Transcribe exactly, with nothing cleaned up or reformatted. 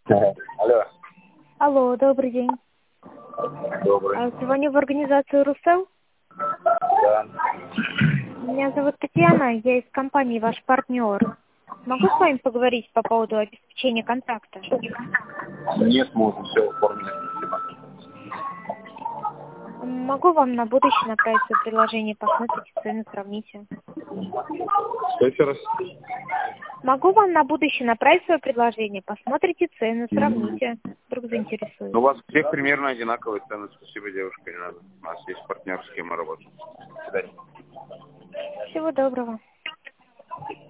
Алло. Алло, добрый день. Добрый. А, Звоню в организацию «Руссел». Да. Меня зовут Татьяна, я из компании «Ваш партнер». Могу с вами поговорить по поводу обеспечения контракта? Нет, мы уже все оформили. Спасибо. Могу вам на будущее направить свое предложение, посмотрите цены, сравните. Что еще раз? Могу вам на будущее направить свое предложение, посмотрите цены, сравните. Вдруг заинтересует. Ну, у вас всех примерно одинаковые цены. Спасибо, девушка, не надо. У нас есть партнер, с кем мы работаем. До свидания. Всего доброго.